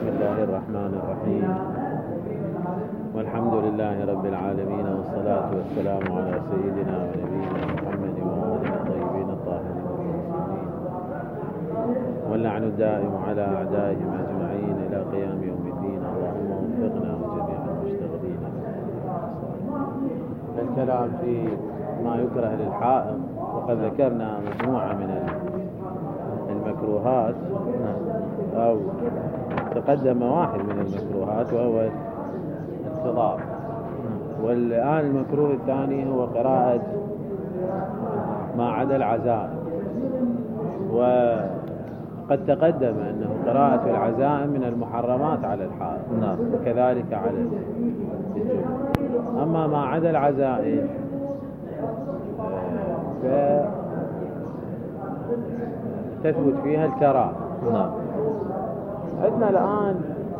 بسم الله الرحمن الرحيم، والحمد لله رب العالمين، والصلاة والسلام على سيدنا ونبينا محمد وآله الطيبين الطاهرين المعصومين، واللعن الدائم على أعدائهم أجمعين إلى قيام يوم الدين. اللهم وفقنا وجميع المشتغلين. الكلام في ما يكره للحائض، وقد ذكرنا مجموعة من المكروهات، أو تقدم واحد من المكروهات وهو الخضاب، والآن المكروه الثاني هو قراءة ما عدا العزائم. وقد تقدم أنه قراءة العزائم من المحرمات على الحائض، وكذلك على الجنوب. أما ما عدا العزائم فتثبت فيها الكراهة. عندنا الآن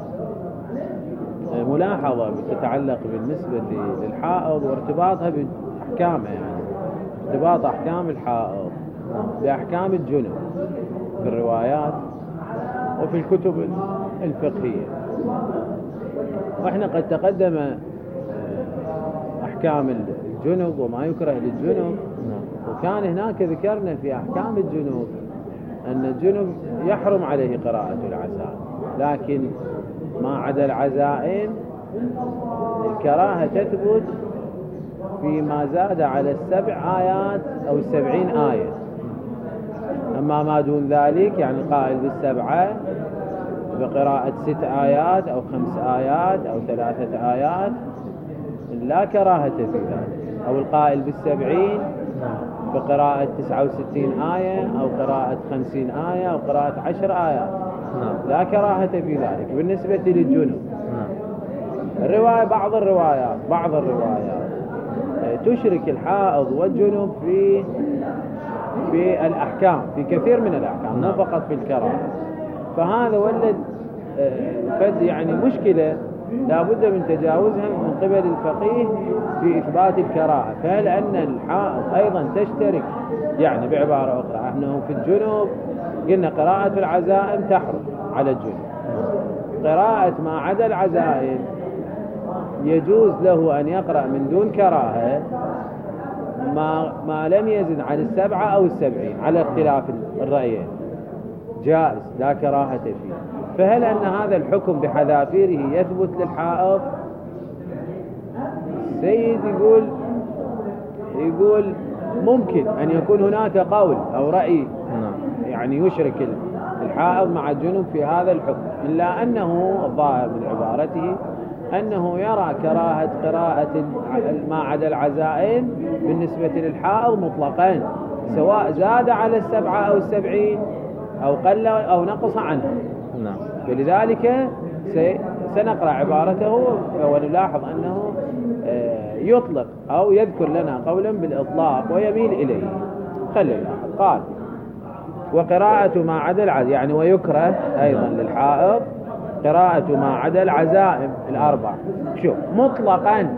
ملاحظة تتعلق بالنسبة للحائض وارتباطها بأحكامها، يعني ارتباط أحكام الحائض بأحكام الجنوب في الروايات وفي الكتب الفقهية. وإحنا قد تقدم أحكام الجنوب وما يكره للجنوب، وكان هناك ذكرنا في أحكام الجنوب أن الجنوب يحرم عليه قراءة العزائم، لكن ما عدا العزائم الكراهة تثبت فيما زاد على 7 آيات أو 70 آية. أما ما دون ذلك، يعني القائل بالسبعة بقراءة 6 آيات أو 5 آيات أو 3 آيات لا كراهة في ذلك، أو القائل بالسبعين بقراءة 69 آية أو قراءة 50 آية أو قراءة 10 آيات لا كراهة في ذلك. بالنسبة للجنوب بعض الروايات تشرك الحائض والجنوب في الأحكام، في كثير من الأحكام، مو فقط في الكراهة. فهذا ولد يعني مشكلة لا بد من تجاوزها من قبل الفقيه في إثبات الكراهة. فهل أن الحائض أيضا تشترك، يعني بعبارة أخرى أنه في الجنوب قلنا قراءة العزائم تحرم على الجنوب، قراءة ما عدا العزائم يجوز له أن يقرأ من دون كراهة ما لم يزد عن 7 أو 70 على اختلاف الرأيين، جائز لا كراهة فيه. فهل أن هذا الحكم بحذافيره يثبت للحائض؟ السيد يقول ممكن أن يكون هناك قول أو رأي يعني يشرك الحائض مع الجنوب في هذا الحكم، إلا أنه الظاهر من عبارته أنه يرى كراهة قراءة ما عدا العزائم بالنسبة للحائض مطلقا، سواء زاد على 7 أو 70 أو قل أو نقص عنها. فلذلك سنقرأ عبارته ونلاحظ أنه يطلق أو يذكر لنا قولا بالإطلاق ويميل إليه. خلينا قال وقراءة ما عدا العزائم، يعني ويكره أيضا للحائض قراءة ما عدا العزائم 4. شوف مطلقا،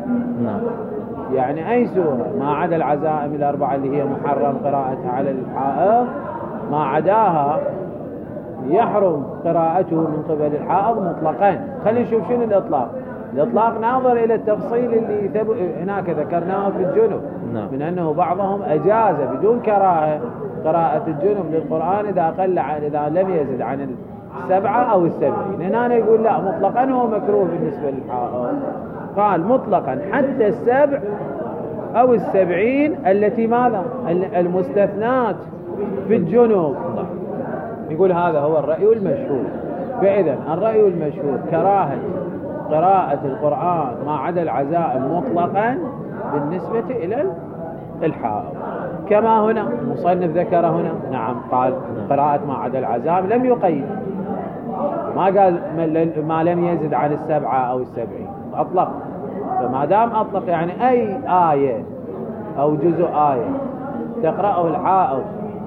يعني أي سورة ما عدا العزائم 4 اللي هي محرم قراءتها على الحائض، ما عداها يحرم قراءته من قبل الحائض مطلقا. خلينا نشوف شنو الإطلاق ناظر إلى التفصيل اللي هناك ذكرناه في الجنوب، من أنه بعضهم أجاز بدون كراهة قراءة الجنوب للقرآن إذا لم يزد عن 7 أو 70. هنا يقول لا، مطلقا هو مكروه بالنسبة للحائض. قال مطلقا حتى 7 أو 70 التي ماذا المستثنات في الجنوب. يقول هذا هو الرأي المشهور. فإذا الرأي المشهور كراهة قراءة القرآن ما عدا العزائم مطلقا بالنسبة إلى الحائض، كما هنا المصنف ذكر هنا. نعم، قال قراءة ما عدا العزائم، لم يقيد، ما قال ما لم يزد عن 7 أو 70، أطلق. فما دام أطلق يعني أي آية أو جزء آية تقرأه الحائض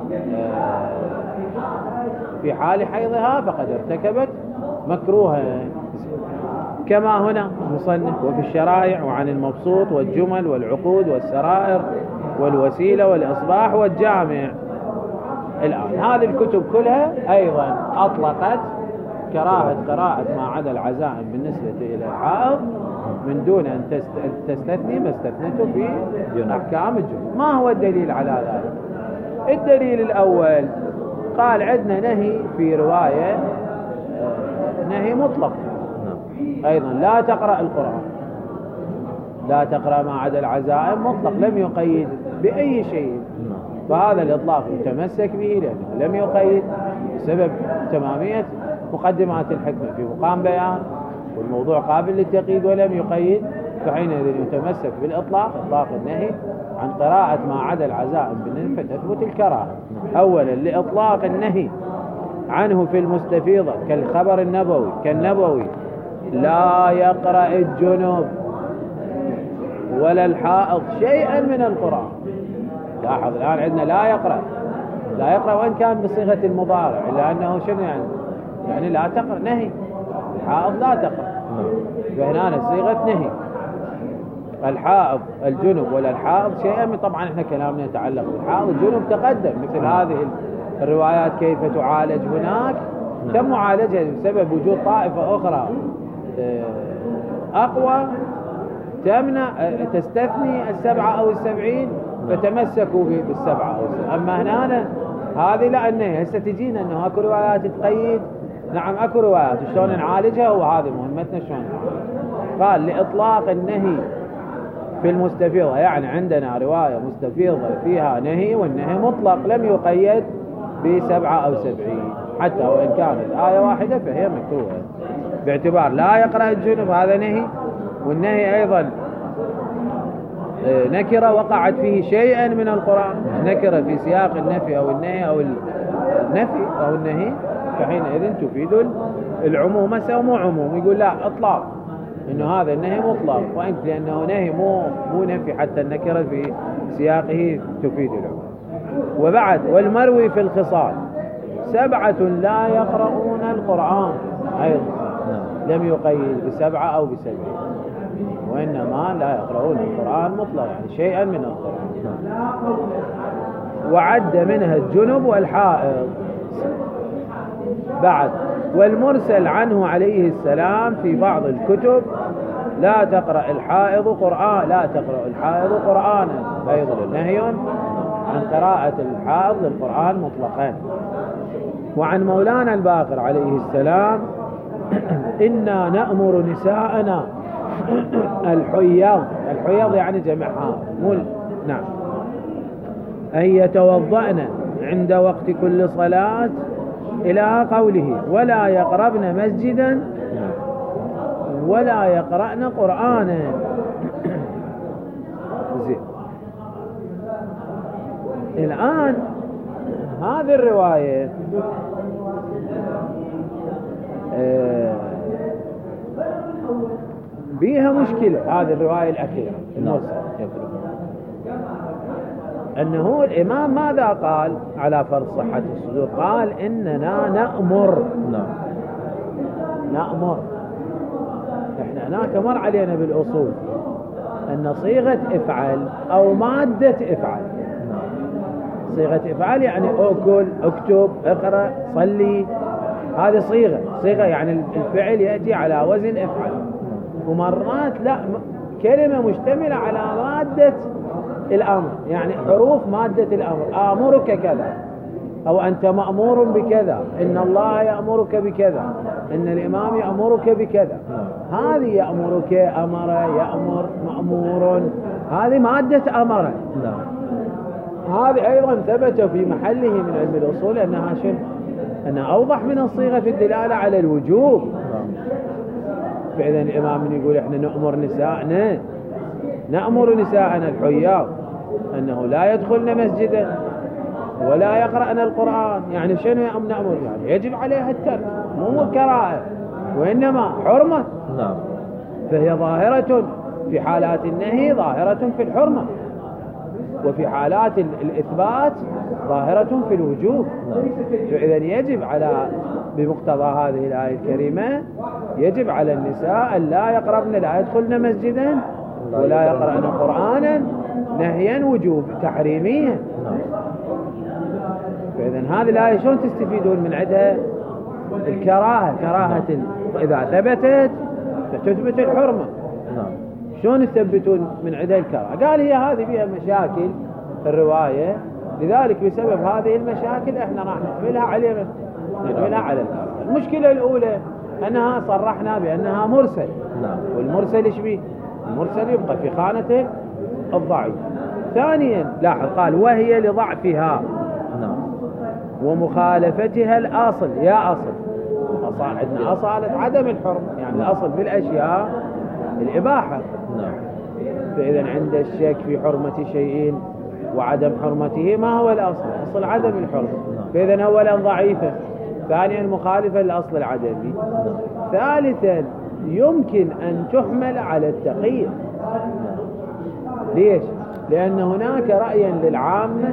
في حال حيضها فقد ارتكبت مكروها، كما هنا مصنف وفي الشرائع وعن المبسوط والجمل والعقود والسرائر والوسيلة والإصباح والجامع. الآن هذه الكتب كلها أيضا أطلقت كراهة قراءة ما عدا العزائم بالنسبة إلى الحائض من دون أن تستثني ما استثنته في أحكام الجنوب. ما هو الدليل على ذلك؟ الدليل الأول قال عندنا نهي في رواية نهي مطلق أيضا، لا تقرأ القرآن، لا تقرأ ما عدا العزائم مطلق، لم يقيد بأي شيء. فهذا الإطلاق يتمسك به لأنه لم يقيد بسبب تمامية مقدمات الحكمة في مقام بيان، والموضوع قابل للتقييد ولم يقيد، فحينئذ يتمسك بالإطلاق، إطلاق النهي عن قراءة ما عدا العزائم بالنسبة تثبت الكراهة. أولا لإطلاق النهي عنه في المستفيضة كالخبر النبوي كالنبوي لا يقرأ الجنوب ولا الحائض شيئا من القرآن. لاحظ الآن عندنا لا يقرأ وإن كان بصيغة المضارع، إلا أنه شنو يعني لا تقرأ، نهي. الحائض لا تقرأ، فهنا صيغة نهي. الحائض الجنوب ولا الحائض شيئا من، طبعا احنا كلامنا يتعلق بالحائض. الجنوب تقدم مثل هذه الروايات كيف تعالج هناك، تم معالجها بسبب وجود طائفة أخرى أقوى تمنع تستثني 7 أو 70 فتمسكوا بال7 أو 70. أما هنا هذه لا، النهي هسه تجينا أنه أكو روايات تقيد. نعم أكو روايات، شلون نعالجها؟ وهذه مهمتنا شلون نعالجها. قال لإطلاق النهي في المستفيضة، يعني عندنا رواية مستفيضة فيها نهي والنهي مطلق لم يقيد ب7 أو 70، حتى وإن كانت آية واحدة فهي مكتوبة، باعتبار لا يقرأ الجنوب هذا نهي، والنهي أيضا نكرة وقعت فيه شيئا من القرآن، نكرة في سياق النفي أو النهي أو النفي أو النهي، فحينئذ تفيد العموم. هسه مو عموم، يقول لا إطلاق إنه هذا النهي مطلق، وإنت لأنه نهي مو نفي، حتى النكرة في سياقه تفيد العموم. وبعد والمروي في الخصال 7 لا يقرؤون القرآن أيضا لم يقيد ب7 أو ب70، وإنما لا يقرؤون القرآن مطلق، يعني شيئا من القرآن. وعد منها الجنب والحائض. بعد والمرسل عنه عليه السلام في بعض الكتب لا تقرأ الحائض قرآنا، أيضا نهي عن قراءة الحائض للقرآن مطلقا. وعن مولانا الباقر عليه السلام إنا نأمر نساءنا الحيض يعني جمع حائض، نعم، أن يتوضأن عند وقت كل صلاة إلى قوله ولا يقربن مسجدا ولا يقرأن قرآنا. زين، الآن هذه الرواية بيها مشكلة. هذه الرواية الأخيرة المرسل أنه الإمام ماذا قال على فرض صحة الصدور؟ قال إننا نأمر. إحنا هناك مر علينا بالأصول أن صيغة افعل أو مادة افعل، صيغة افعل يعني أكل، اكتب، اقرأ، صلي، هذه صيغة يعني الفعل يأتي على وزن افعل. ومرات لا، كلمة مشتملة على مادة الأمر، يعني حروف مادة الأمر، آمرك كذا، أو أنت مأمور بكذا، إن الله يأمرك بكذا، إن الإمام يأمرك بكذا. هذه يأمرك، أمر، يأمر، مأمور، هذه مادة أمر. هذه أيضا ثبت في محله من علم الأصول أنها أوضح من الصيغة في الدلالة على الوجوب. فإذا الإمام يقول إحنا نأمر نساءنا الحياض أنه لا يدخلن مسجدا ولا يقرأن القرآن. يعني شنو نأمر؟ يعني يجب عليها الترك، مو كراهة وإنما حرمة. فهي ظاهرة في حالات النهي، ظاهرة في الحرمة، وفي حالات الإثبات ظاهرة في الوجوب. فإذا يجب بمقتضى هذه الآية الكريمة يجب على النساء أن لا يقربن، لا يدخلن مسجدا ولا يقرأن قرآنا، نهيا وجوب تحريميا. فإذا هذه الآية شلون تستفيدون من عندها؟ الكراهة كراهة إذا ثبتت فتثبت الحرمة. شلون يثبتون من عندها الكراهة؟ قال هي هذه فيها مشاكل في الرواية، لذلك بسبب هذه المشاكل احنا راح نحملها على الكراهة. المشكلة الأولى أنها صرحنا بأنها مرسل، والمرسل ايش بيه؟ المرسل يبقى في خانة الضعيف. ثانيا لاحظ قال وهي لضعفها ومخالفتها الأصل. يا أصل عندنا أصالة عدم الحرمة، يعني الأصل في الأشياء الإباحة. فإذا عند الشك في حرمة شيء وعدم حرمته ما هو الأصل؟ أصل عدم الحرمة. فإذا أولا ضعيفة، ثانيا مخالفة للأصل العدمي، ثالثا يمكن أن تحمل على التقييد. ليش؟ لأن هناك رأيا للعامة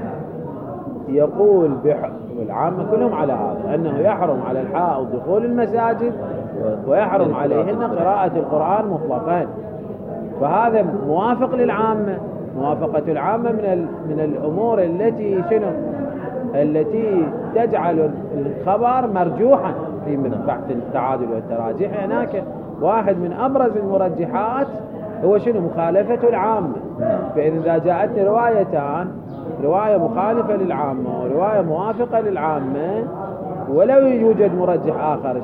يقول والعامة كلهم على هذا أنه يحرم على الحائض دخول المساجد ويحرم عليهن قراءة القرآن مطلقا، فهذا موافق للعامة. موافقة العامة من الأمور التي التي تجعل الخبر مرجوحا في بحث التعادل والتراجح. هناك واحد من أبرز المرجحات هو مخالفة العامة. فإذا جاءتني روايتان، رواية مخالفة للعامة ورواية موافقة للعامة، ولو يوجد مرجح آخر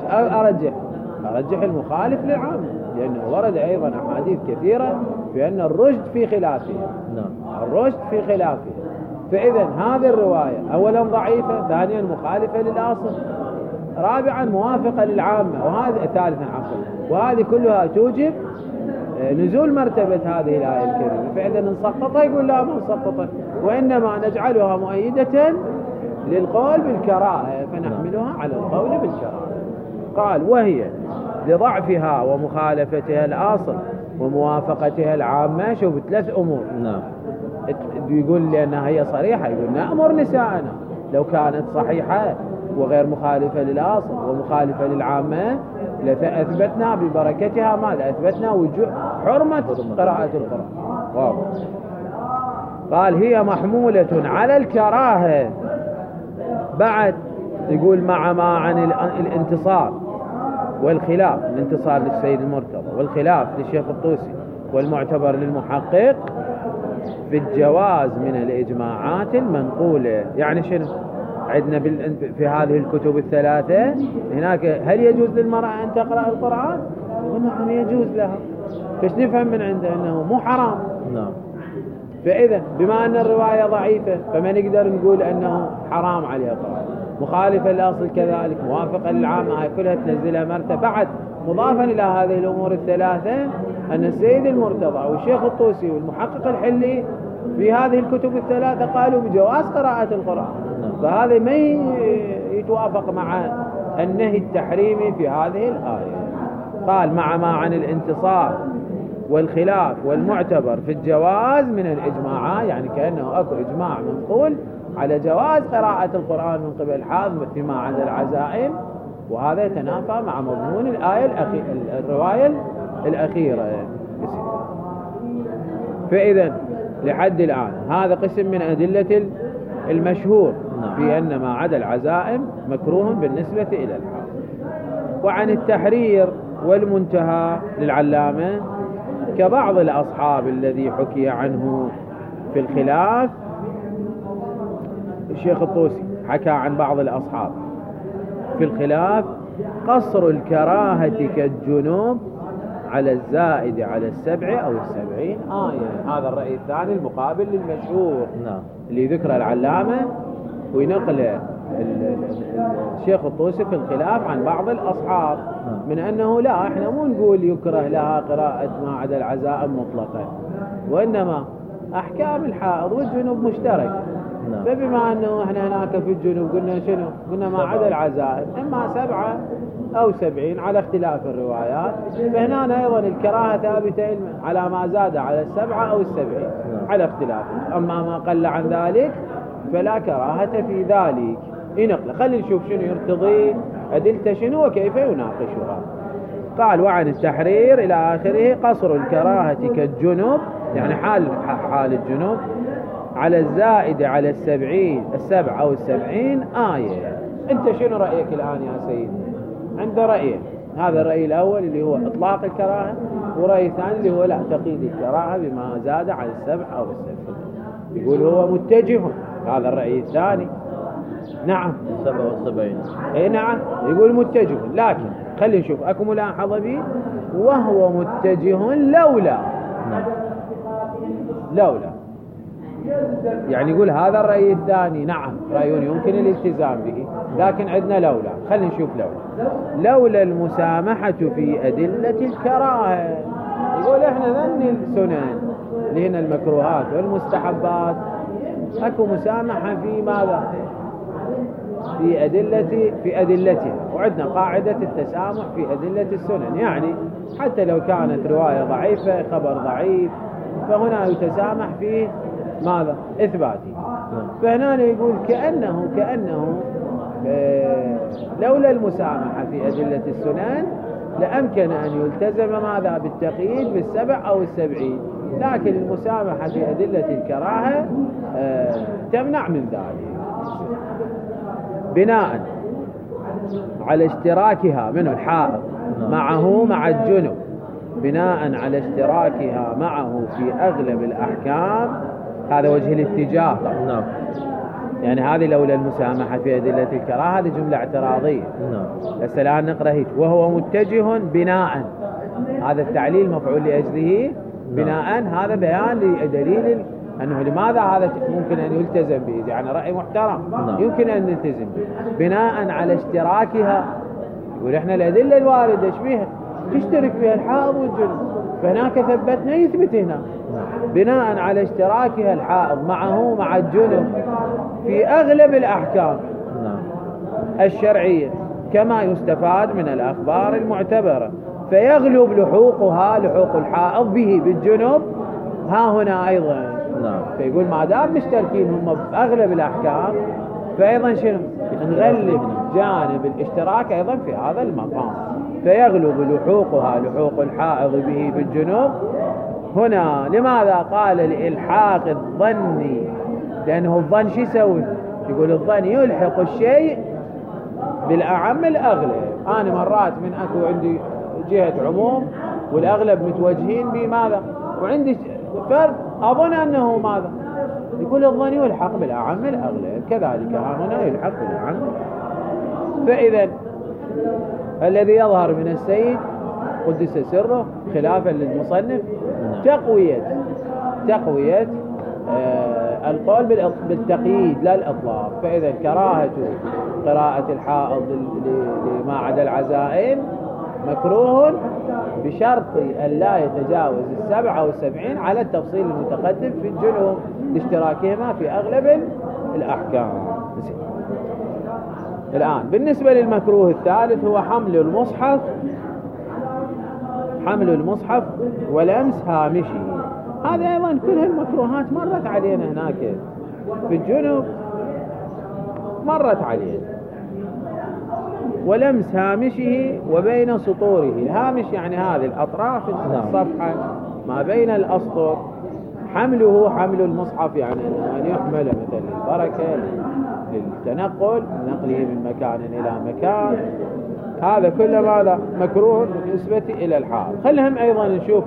أرجح المخالف للعامة، لأنه ورد أيضا أحاديث كثيرة بأن الرشد في خلافه. الرشد في خلافه. فإذا هذه الرواية أولا ضعيفة، ثانيا مخالفة للأصل، رابعا موافقة للعامة، ثالثا وهذه كلها توجب نزول مرتبة هذه الآية الكريمة. فإذا نسقطها يقول لا ما نسقطها، وإنما نجعلها مؤيدة للقول بالكراهة، فنحملها على القول بالكراهة. قال وهي لضعفها ومخالفتها الأصل وموافقتها العامة. شوف 3 أمور. يقول لأنها هي صريحة، يقول نأمر نساءنا لو كانت صحيحة وغير مخالفة للأصل ومخالفة للعامة لأثبتنا ببركتها ماذا؟ أثبتنا حرمة قراءة القرآن. قال هي محمولة على الكراهة. بعد يقول مع ما عن الانتصار والخلاف، الانتصار للسيد المرتضى والخلاف للشيخ الطوسي والمعتبر للمحقق في الجواز من الإجماعات المنقولة. يعني شنو عندنا في هذه الكتب الثلاثة هناك؟ هل يجوز للمرأة أن تقرأ القرآن؟ ونعم يجوز لها. فايش نفهم من عنده؟ أنه مو حرام. فإذا بما أن الرواية ضعيفة فما نقدر نقول أنه حرام عليها القرآن. مخالفة للأصل كذلك، موافقة للعامة، هاي كلها تنزلها مرتبة. بعد مضافا إلى هذه الأمور الثلاثة أن السيد المرتضى والشيخ الطوسي والمحقق الحلي في هذه الكتب الثلاثة قالوا بجواز قراءة القرآن. فهذا ما يتوافق مع النهي التحريمي في هذه الآية. قال مع ما عن الانتصار والخلاف والمعتبر في الجواز من الإجماعات، يعني كأنه أكو إجماع منقول على جواز قراءة القرآن من قبل الحاضر فيما عدا العزائم، وهذا يتنافى مع مضمون الآية الرواية الأخيرة. فإذا لحد الآن هذا قسم من أدلة المشهور في أن ما عدا العزائم مكروه بالنسبة إلى الحاضر. وعن التحرير والمنتهى للعلامة كبعض الأصحاب الذي حكي عنه في الخلاف. الشيخ الطوسي حكى عن بعض الأصحاب في الخلاف قصر الكراهة كالجنوب على الزائد على 7 أو 70 آية. هذا الرأي الثاني المقابل للمشهور اللي ذكر العلامة وينقل الشيخ الطوسي في الخلاف عن بعض الأصحاب من أنه لا، احنا مو نقول يكره لها قراءة ما عدا العزائم مطلقا، وإنما أحكام الحائض والجنوب مشترك. فبما أنه احنا هناك في الجنوب قلنا شنو؟ قلنا ما عدا العزائم إما 7 أو 70 على اختلاف الروايات، فهنا أيضا الكراهة ثابتة على ما زاد على 7 أو 70 على اختلاف. أما ما قل عن ذلك فلا كراهة في ذلك. ينقل خلي نشوف شنو يرتضي أدلته شنو وكيف يناقشها. قال وعن التحرير إلى آخره قصر الكراهة كالجنوب، يعني حال الجنوب على الزائد على 7 أو 70 آية. أنت شنو رأيك الآن يا سيدي؟ عند رأيين. هذا الرأي الأول اللي هو إطلاق الكراهة، ورأي الثاني اللي هو لا، تقييد الكراهة بما زاد عن 7 أو 7. يقول هو متجه، هذا الرأي الثاني. نعم 77. اي نعم، يقول متجه، لكن خلينا نشوف اكو ملاحظة به، وهو متجه لولا يعني يقول هذا الرأي الثاني نعم رأي يمكن الالتزام به، لكن عندنا لولا. خلينا نشوف لولا المسامحة في أدلة الكراهة. يقول احنا ذني السنن اللي هنا المكروهات والمستحبات اكو مسامحة في ماذا؟ في أدلتها، وعندنا قاعدة التسامح في أدلة السنن، يعني حتى لو كانت رواية ضعيفة، خبر ضعيف، فهنا يتسامح في ماذا؟ إثباته. فهنا يقول كأنه لولا المسامحة في أدلة السنن لأمكن أن يلتزم ماذا؟ بالتقييد بال7 أو 70، لكن المسامحة في أدلة الكراهة تمنع من ذلك، بناء على اشتراكها من الحائض معه مع الجنب، بناء على اشتراكها معه في أغلب الأحكام. هذا وجه الاتجاه. نعم. يعني هذه لولا المسامحة في أدلة الكراهة هذه جملة اعتراضية. نعم. بس الآن نقرأ هيك، وهو متجه بناء، هذا التعليل مفعول لأجله بناء، هذا بيان لدليل أنه لماذا هذا ممكن أن يلتزم به، يعني رأي محترم يمكن أن نلتزم به بناء على اشتراكها. يقول احنا الأدلة الواردة ايش بيها؟ تشترك بها الحائض والجنب، فهناك ثبتنا يثبت هنا بناء على اشتراكها الحائض معه مع الجنب في أغلب الأحكام الشرعية، كما يستفاد من الأخبار المعتبرة، فيغلب لحوق الحائض به بالجنب ها هنا أيضا. فيقول ما دام مشتركين هم بأغلب الأحكام، فأيضا شنو؟ نغلب جانب الاشتراك أيضا في هذا المقام، فيغلب لحوق الحائض به بالجنوب. هنا لماذا قال لإلحاق الظن؟ لأنه الظن شو يسوي؟ يقول الظن يلحق الشيء بالأعم الأغلب. أنا مرات من أكو عندي جهة عموم والأغلب متوجهين بماذا، وعندي فرد أظن أنه ماذا، يقول الظن يلحق بالأعم الأغلب، كذلك هنا يلحق بالأعم. فإذا الذي يظهر من السيد قدس سره خلافا للمصنف تقوية القول بالتقييد لا الإطلاق. فإذا كراهة قراءة الحائض لما عدا العزائم مكروه بشرط أن لا يتجاوز 7 أو 70 على التفصيل المتقدم في الجنوب لاشتراكهما في أغلب الأحكام. الآن بالنسبة للمكروه الثالث هو حمل المصحف ولمس هامشه. هذا أيضا كل هالمكروهات مرت علينا هناك في الجنوب، مرت علينا. ولمس هامشه وبين سطوره. الهامش يعني هذه الأطراف الصفحة ما بين الأسطر. حمل المصحف يعني أن يحمل مثل البركة للتنقل، نقله من مكان إلى مكان. هذا كله ماذا؟ مكروه بالنسبة إلى الحائض. خلهم أيضا نشوف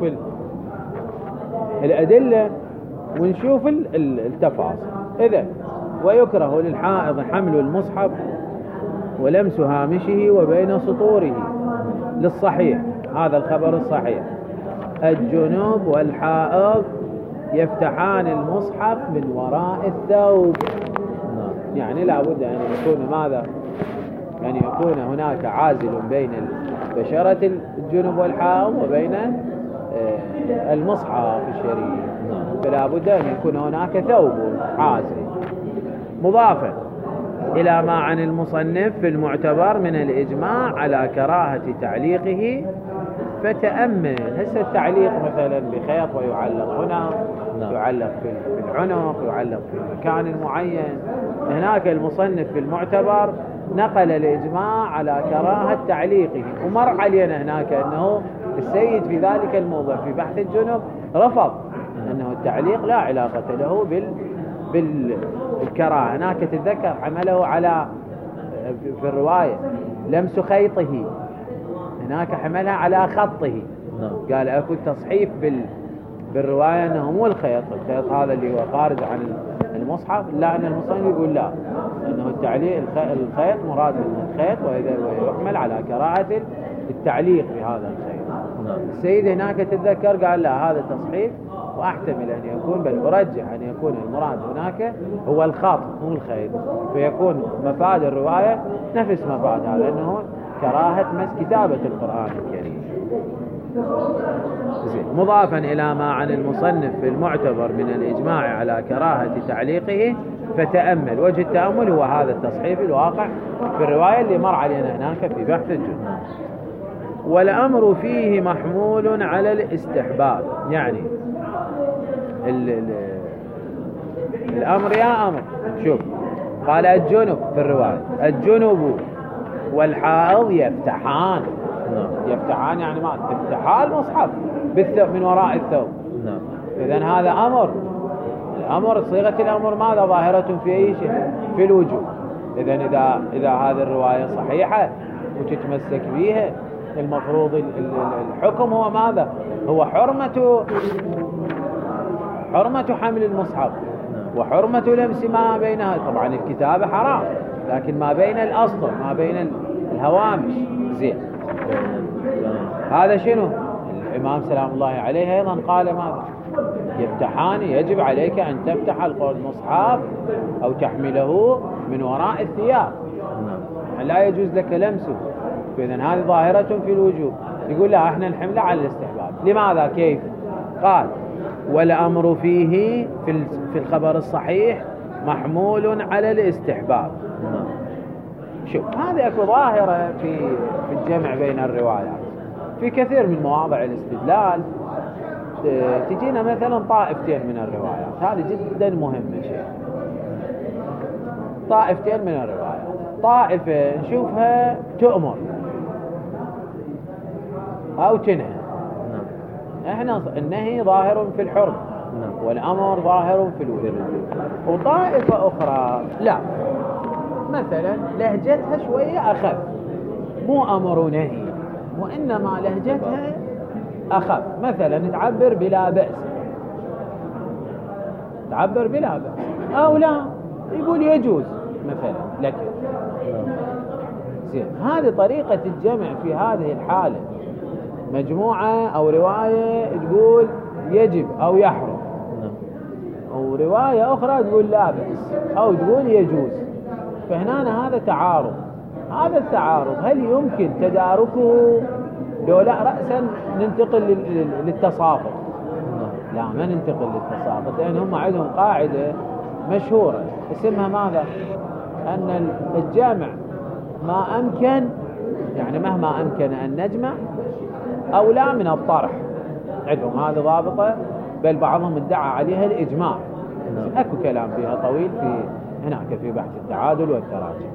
الأدلة ونشوف التفاصيل. إذا ويكره للحائض حمل المصحف ولمس هامشه وبين سطوره للصحيح. هذا الخبر الصحيح. الجنوب والحائض يفتحان المصحف من وراء الثوب. يعني لا بد أن يكون ماذا؟ يعني يكون هناك عازل بين بشرة الجنوب والحائض وبين المصحف الشريف، فلا بد أن يكون هناك ثوب عازل. مضافا إلى ما عن المصنف في المعتبر من الإجماع على كراهة تعليقه، فتأمل. هسه التعليق مثلا بخيط ويعلق هنا، يعلق في العنق، يعلق في مكان معين. هناك المصنف في المعتبر نقل الإجماع على كراهة تعليقه، ومر علينا هناك أنه السيد في ذلك الموضع في بحث الجنب رفض أنه التعليق لا علاقة له بالكراهة. هناك تتذكر عمله على في الرواية لمس خيطه، هناك حملها على خطه. قال اكو تصحيف بالرواية انه مو الخيط هذا اللي هو خارج عن المصحف، لا ان المصنف يقول لا، انه التعليق الخيط مراد من الخيط ويحمل على كراهة التعليق بهذا الخيط. السيد هناك تتذكر قال لا هذا تصحيف، واحتمل ان يكون بل ارجح ان يكون المراد هناك هو الخط مو الخيط، فيكون مفاد الرواية نفس مفاد هذا، انه كراهة مس كتابة القرآن الكريم. مضافا إلى ما عن المصنف في المعتبر من الإجماع على كراهة تعليقه، فتأمل وجه التأمل هو هذا التصحيف الواقع في الرواية اللي مر علينا هناك في بحث الجنة. والأمر فيه محمول على الاستحباب، يعني الأمر يا أمر. شوف قال الجنب في الرواية، الجنب والحائض يفتحان. يفتحان يعني ما افتحا المصحف من وراء الثوب. إذن هذا أمر. الأمر صيغة الأمر ماذا؟ ظاهرة في أي شيء؟ في الوجوب. إذن إذا هذه الرواية صحيحة وتتمسك بها، المفروض الحكم هو ماذا؟ هو حرمة حمل المصحف وحرمة لمس ما بينها. طبعا الكتابة حرام، لكن ما بين الأسطر ما بين الهوامش زين. هذا شنو؟ الإمام سلام الله عليه أيضا قال ماذا؟ يفتحان، يجب عليك أن تفتح المصحف أو تحمله من وراء الثياب، لا يجوز لك لمسه. فإذن هذه ظاهرة في الوجوب. يقول لا احنا نحمله على الاستحباب. لماذا؟ كيف؟ قال والأمر فيه في الخبر الصحيح محمول على الاستحباب. شوف هذه اكو ظاهرة في الجمع بين الروايات في كثير من مواضع الاستدلال. تجينا مثلا طائفتين من الروايات، هذه جدا مهمة شيء. طائفتين من الروايات، طائفة نشوفها تؤمر أو تنهى. احنا النهي ظاهر في الحرمة والأمر ظاهر في الوجوب. وطائفة أخرى لا، مثلا لهجتها شوية أخف، مو أمر ونهي وإنما لهجتها أخف. مثلا تعبر بلا بأس، تعبر بلا بأس، أو لا يقول يجوز مثلا لك. زين، هذه طريقة الجمع في هذه الحالة. مجموعة أو رواية تقول يجب أو يحرم، أو رواية أخرى تقول لا بأس أو تقول يجوز. فهنا هذا تعارض. هذا التعارض هل يمكن تداركه لو لا رأسا ننتقل للتصافط؟ لا، ما ننتقل للتصافط، لأن هم عندهم قاعدة مشهورة اسمها ماذا؟ أن الجامع ما أمكن، يعني مهما أمكن أن نجمع أو لا من الطرح. عندهم هذه ضابطة، بل بعضهم ادعى عليها الإجماع. أكو كلام فيها طويل في هناك في بحث التعادل والتراجع.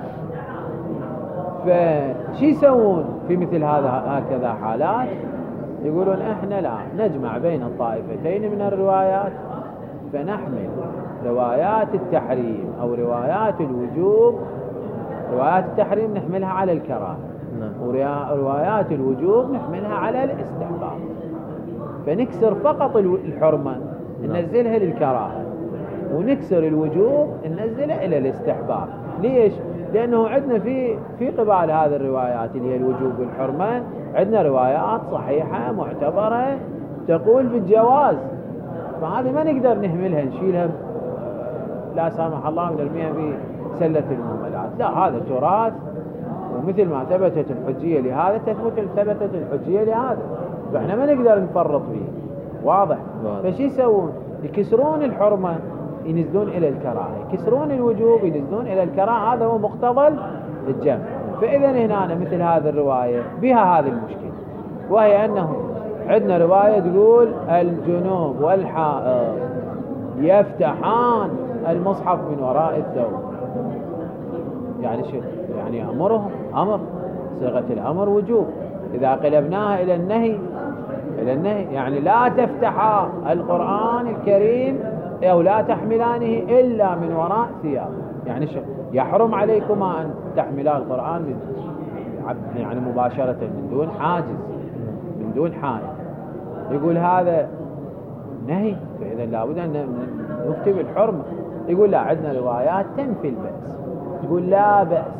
فشي يسوون في مثل هكذا حالات؟ يقولون احنا لا نجمع بين الطائفتين من الروايات، فنحمل روايات التحريم أو روايات الوجوب. روايات التحريم نحملها على الكراهة، وروايات الوجوب نحملها على الاستحباب. فنكسر فقط الحرمة ننزلها للكراهة، ونكسر الوجوب ننزلها إلى الاستحباب. ليش؟ لأنه عندنا في قبال هذه الروايات اللي هي الوجوب والحرمة عندنا روايات صحيحة معتبرة تقول بالجواز، فهذه ما نقدر نهملها نشيلها لا سامح الله ونرميها في سلة المهملات. لا، هذا تراث، ومثل ما ثبتت الحجية لهذا ثبتت الحجية لهذا، فإحنا ما نقدر نفرط فيه. واضح؟ فشي يسوون؟ يكسرون الحرمة ينزلون إلى الكراهة، يكسرون الوجوب ينزلون إلى الكراهة. هذا هو مقتضى الجمع. فإذا هنا مثل هذه الرواية بها هذه المشكلة، وهي أنه عندنا رواية تقول الجنوب والحائض يفتحان المصحف من وراء الثوب. يعني شو؟ يعني أمرهم أمر، صيغة الأمر وجوب. إذا قلبناها إلى النهي يعني لا تفتحا القرآن الكريم أو لا تحملانه إلا من وراء ثياب. يعني شو؟ يحرم عليكما أن تحملا القرآن من يعني مباشرة من دون حاجز من دون حائل، يقول هذا نهي، فإذا لابد أن نفتي بالحرمة. يقول لا، عندنا روايات تنفي البأس، تقول لا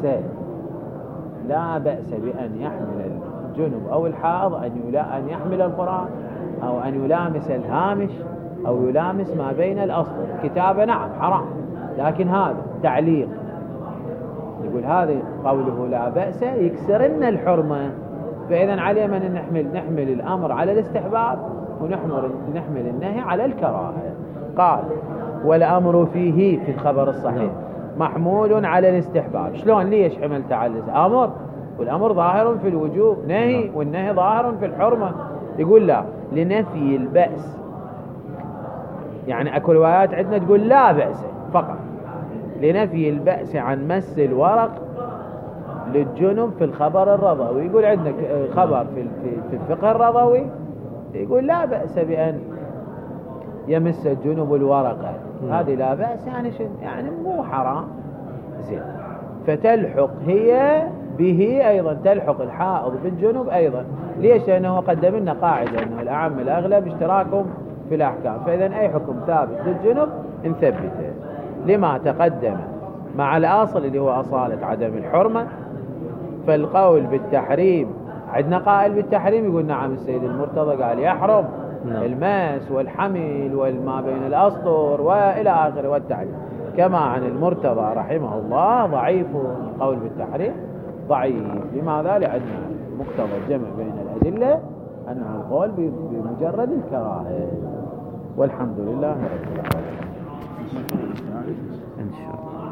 بأس بأن يحمل الجنب أو الحائض أن يحمل القرآن أو أن يلامس الهامش أو يلامس ما بين الأسطر. كتابة نعم حرام، لكن هذا تعليق. يقول هذا قوله لا بأس يكسر لنا الحرمة، فإذا عليه من نحمل الأمر على الاستحباب ونحمل النهي على الكراهة. قال والأمر فيه في الخبر الصحيح محمول على الاستحباب. شلون؟ ليش حملت على الأمر؟ والأمر ظاهر في الوجوب نهي، والنهي ظاهر في الحرمة. يقول لا، لنفي البأس. يعني أكو روايات عندنا تقول لا بأس فقط، لنفي البأس عن مس الورق للجنب في الخبر الرضوي. يقول عندنا خبر في الفقه الرضوي يقول لا بأس بأن يمس الجنب الورقة، هذه لا بأس يعني مو حرام. زين، فتلحق هي به أيضا، تلحق الحائض بالجنب أيضا. ليش؟ لأنه قدم لنا قاعدة أنه الأعم الأغلب اشتراكهم في الأحكام، فإذا أي حكم ثابت للجنب نثبته لما تقدم مع الأصل اللي هو أصالة عدم الحرمة. فالقول بالتحريم، عندنا قائل بالتحريم يقول نعم السيد المرتضى قال يحرم الماس والحمل والما بين الأسطر وإلى آخره والتعليم، كما عن المرتضى رحمه الله ضعيف القول بالتحريم ضعيف. لماذا؟ لأن مقتضى الجمع بين الأدلة أنه القول بمجرد الكراهة. والحمد لله رب العالمين. إن شاء الله.